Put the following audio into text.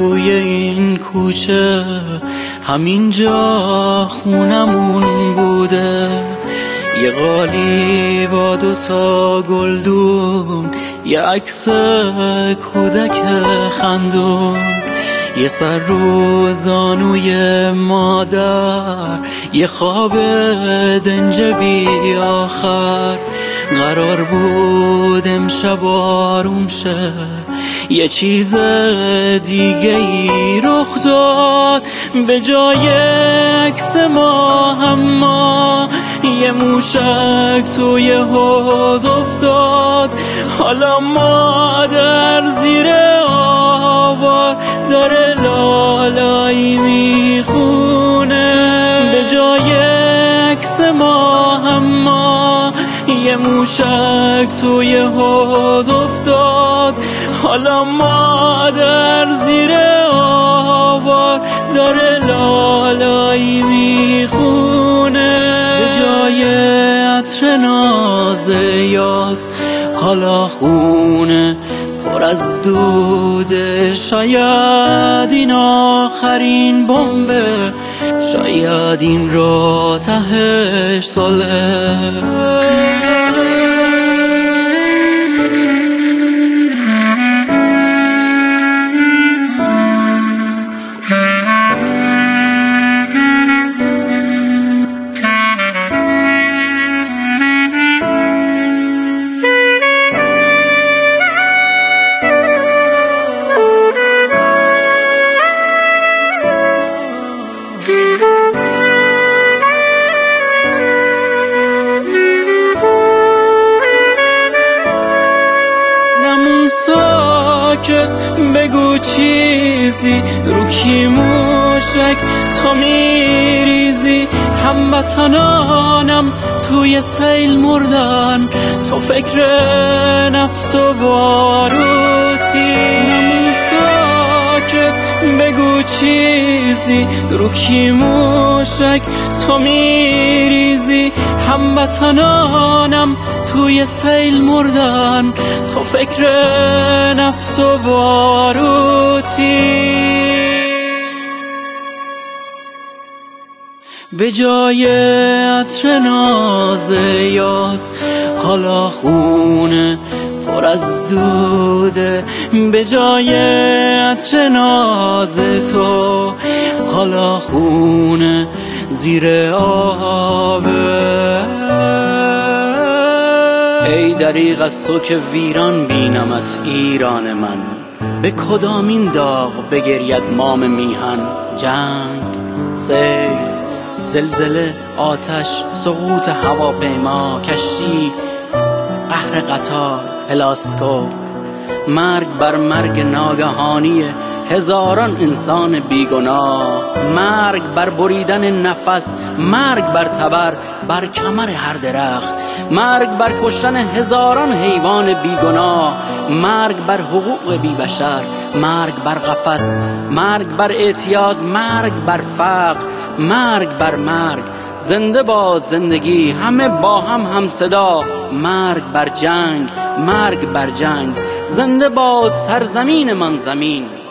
توی این کوچه، همینجا خونمون بوده. یه قالی با 2 گلدون، یه عکس کودک خندون، یه سر رو زانوی مادر، یه خواب دنج بی آخر. قرار بود امشب آروم شه، یه چیز دیگه ای رخ داد. به جای عکس ما یه موشک توی حوض افتاد. حالا مادر زیر آوار داره لالایی میخونه. به جای عکس ما یه موشک توی حوض افتاد. حالا مادر زیر آوار داره لالایی میخونه. به جای عطر ناز یاس حالا خونه پر از دوده. شاید این آخرین بمبه، شاید این را تهش صلح. ساکت بگو چیزی، رو کی موشک تو میریزی؟ هموطنانم توی سیل مردن، تو فکر نفت و باروتی. نمون ساکت بگو چیزی، رو کی موشک تو میریزی؟ هموطنانم توی سیل مردن، تو فکر نفت و باروتی. به جای عطر ناز یاس حالا خونه پر از دوده. به جای عطر ناز تو حالا خونه زیر آبه. ای دریغ از تو که ویران بینمت ایران من. به کدامین داغ بگرید مام میهن؟ جنگ، سیل، زلزله، آتش، سقوط هواپیما، کشتی، قهر قطار، پلاسکو. مرگ بر مرگ ناگهانی هزاران انسان بیگناه. مرگ بر بریدن نفس، مرگ بر تبر بر کمر هر درخت. مرگ بر کشتن هزاران حیوان بیگناه. مرگ بر حقوق بی بشر، مرگ بر قفس، مرگ بر اعتیاد، مرگ بر فقر، مرگ بر مرگ. زنده باد زندگی، همه با هم صدا. مرگ بر جنگ، مرگ بر جنگ. زنده باد سرزمین من زمین.